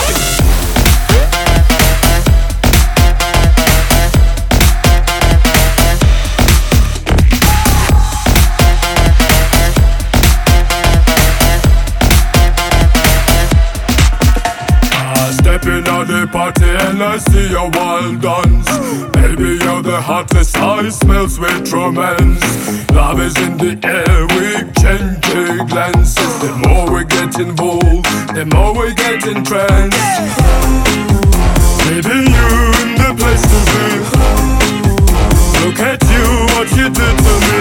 Drop it. Stepping out the party and I see your wild dance. Baby, you're the hottest, I smell sweet romance. Love is in the air, we change glances. The more we get involved, the more we get entranced. Baby, you in the place to be. Look at you, what you did to me.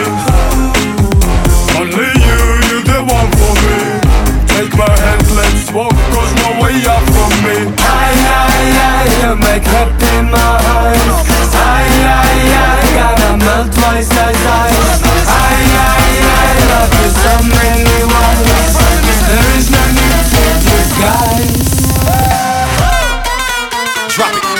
Only you the one for me. Take my hand, let's walk, cause no way up from me. You make up in my eyes. Gotta melt my size eyes. Love you so many ways. There is no need to disguise. Drop it.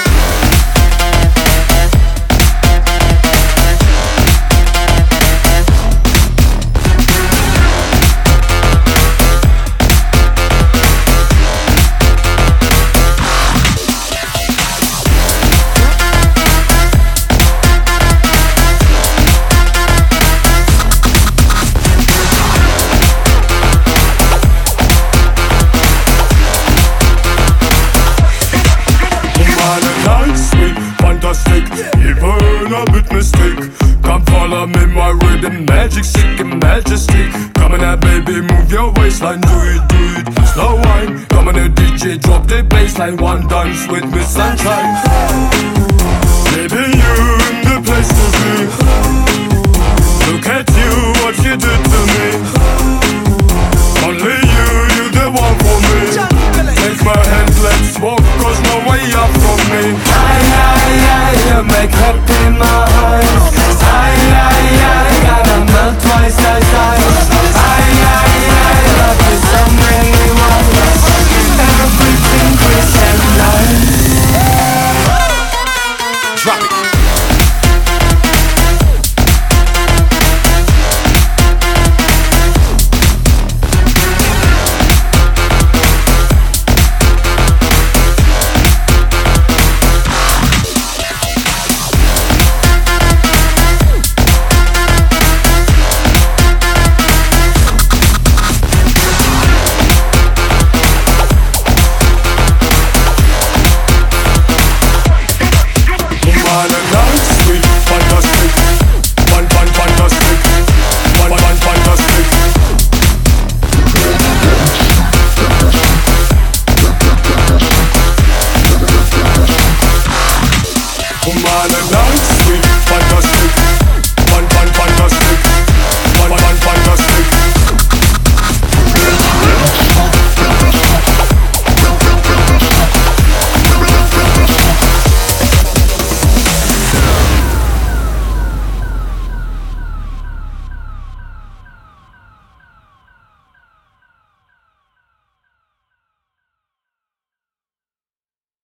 Even a bit mistake. Come follow me, my rhythm, magic, sick and majesty. Come on now, baby, move your waistline, do it, slow wine. Come on now, DJ, drop the bassline, one dance with me, sunshine. Baby, you in the place to be. Look at you, what you did to me. Only